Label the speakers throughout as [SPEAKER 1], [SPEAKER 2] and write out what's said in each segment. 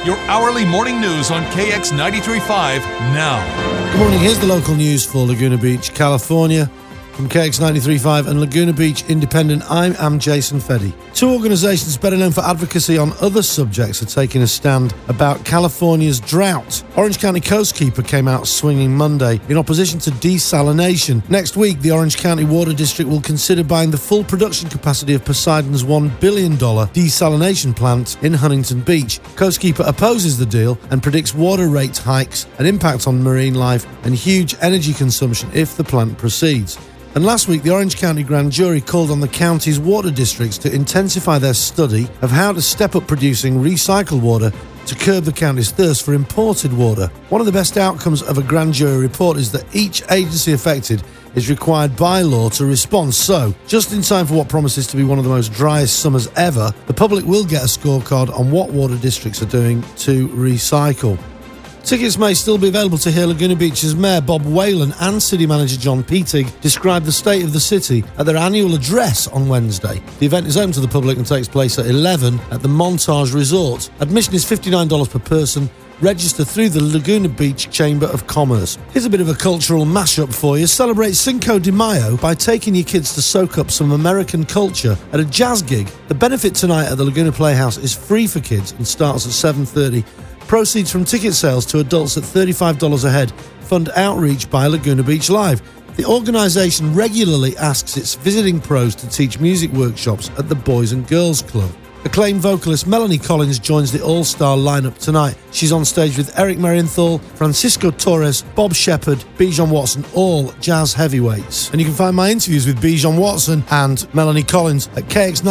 [SPEAKER 1] Your hourly morning news on KX 93.5 now.
[SPEAKER 2] Good morning. Here's the local news for Laguna Beach, California. From KX 93.5 and Laguna Beach Independent, I am Jason Feddy. Two organisations better known for advocacy on other subjects are taking a stand about California's drought. Orange County Coastkeeper came out swinging Monday in opposition to desalination. Next week, the Orange County Water District will consider buying the full production capacity of Poseidon's $1 billion desalination plant in Huntington Beach. Coastkeeper opposes the deal and predicts water rate hikes, an impact on marine life, and huge energy consumption if the plant proceeds. And last week, the Orange County Grand Jury called on the county's water districts to intensify their study of how to step up producing recycled water to curb the county's thirst for imported water. One of the best outcomes of a Grand Jury report is that each agency affected is required by law to respond. So, just in time for what promises to be one of the most driest summers ever, the public will get a scorecard on what water districts are doing to recycle. Tickets may still be available to hear Laguna Beach's Mayor Bob Whalen and City Manager John Petig describe the state of the city at their annual address on Wednesday. The event is open to the public and takes place at 11 at the Montage Resort. Admission is $59 per person. Register through the Laguna Beach Chamber of Commerce. Here's a bit of a cultural mashup for you. Celebrate Cinco de Mayo by taking your kids to soak up some American culture at a jazz gig. The benefit tonight at the Laguna Playhouse is free for kids and starts at 7:30. Proceeds from ticket sales to adults at $35 a head fund outreach by Laguna Beach Live. The organisation regularly asks its visiting pros to teach music workshops at the Boys and Girls Club. Acclaimed vocalist Melanie Collins joins the all-star lineup tonight. She's on stage with Eric Marienthal, Francisco Torres, Bob Shepherd, Bijan Watson, all jazz heavyweights. And you can find my interviews with Bijan Watson and Melanie Collins at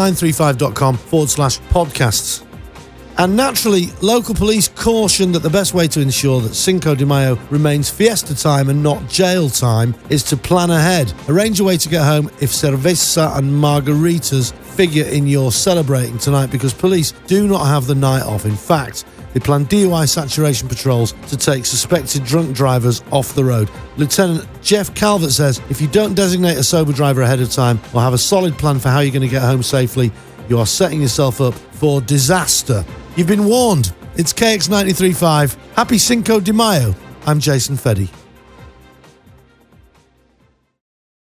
[SPEAKER 2] kx935.com/podcasts. And naturally, local police caution that the best way to ensure that Cinco de Mayo remains fiesta time and not jail time is to plan ahead. Arrange a way to get home if cerveza and margaritas figure in your celebrating tonight, because police do not have the night off. In fact, they plan DUI saturation patrols to take suspected drunk drivers off the road. Lieutenant Jeff Calvert says if you don't designate a sober driver ahead of time or have a solid plan for how you're going to get home safely, you are setting yourself up for disaster. You've been warned. It's KX 93.5. Happy Cinco de Mayo. I'm Jason Feddy.